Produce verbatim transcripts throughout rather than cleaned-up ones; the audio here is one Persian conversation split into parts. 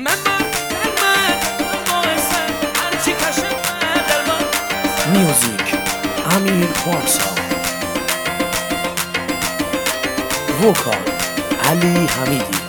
میوزیک امیر پارسا، وکال علی حمیدی.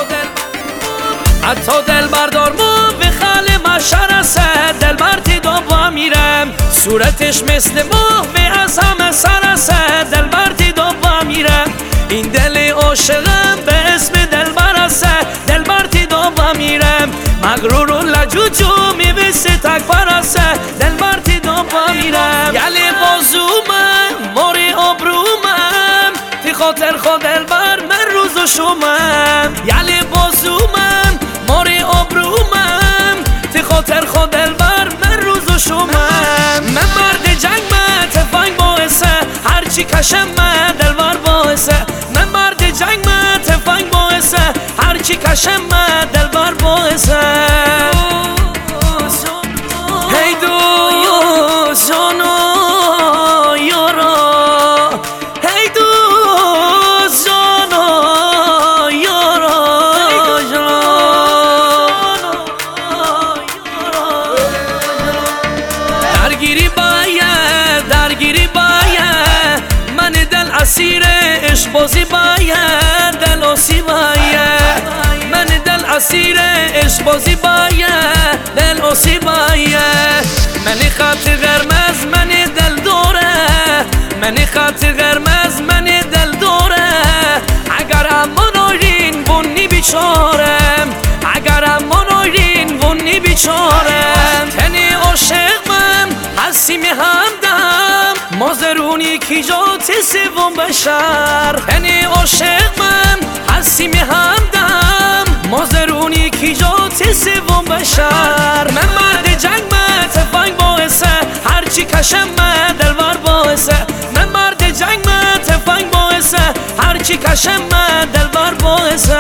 حتی دل بردار مو به خل مشرسه، دل برتی دو با میرم صورتش مثل مو به از همه سرسه، دل برتی دو با میرم این دل عاشقم به اسم دل برسه، دل برتی دو با میرم مغرور و لجوجو میبسه تک پرسه، دل برتی دو با میرم یلی بازومم موری آبرومم تی خاطر خود دل بر من روز و شومم، یلی بازومم موری آبرومم تی خاطر خود دل بر من روز و شومم، من مرد جنگ من تفنگ باعثه هرچی کشم من دلبر باعثه، من مرد جنگ من تفنگ باعثه هرچی کشم من دلبر باعثه. هی دو زانو یارا، هی دو زانو یارا، درگیری باید درگیری باید من دل اسیر عشق بازی باید دل آسی باید من دل اسیر عشق بازی باید دل آسی باید منی خط قرمز منی دل دوره منی خط قرمز منی دل دوره اگرم منارین بونی بیچارم اگرم منارین بونی بیچارم تنی عاشق من هستی می همدم مازرونی کی جات سوم بشر تنی عاشق من هستی می همدم مازرونی کی جات سوم بشر من مرد جنگ من تفنگ باعثه هرچی کشم من دلبر باعثه من مرد جنگ من تفنگ باعثه هرچی کشم من دلبر باعثه.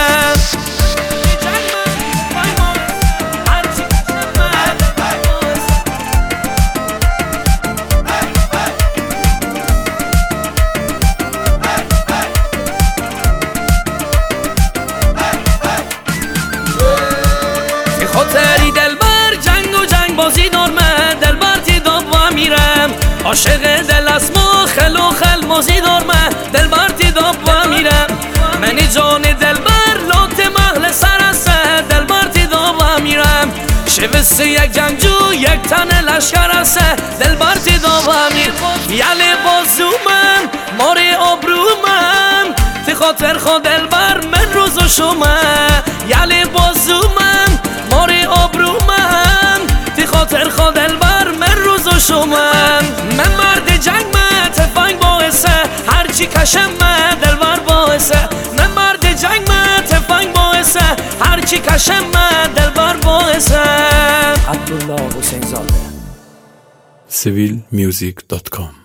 خاطری دلبر جنگ و جنگ بازی دارم دلبر تی دابا میرم عاشق دل اسما خل و خل مازی دارم دلبر تی دابا میرم منی جان دلبر لات محل سرسه دلبر تی دابا میرم شوست یک جنگجو یک تن لشکر است دلبر تی دابا میرم یلی بازومم ماری آبرومم تی خاطر خود دلبر من روز و شومم یلی بازومم ماری آبرومم تی خاطر خود دلبر من روز و شومم من مرد جنگ من تفنگ باعثه هرچی کشم من دلبر باعثه من مرد جنگ من تفنگ باعثه هرچی کشم من دلبر باعثه. عبدالله حسین زاده. سیویل میوزیک دات کام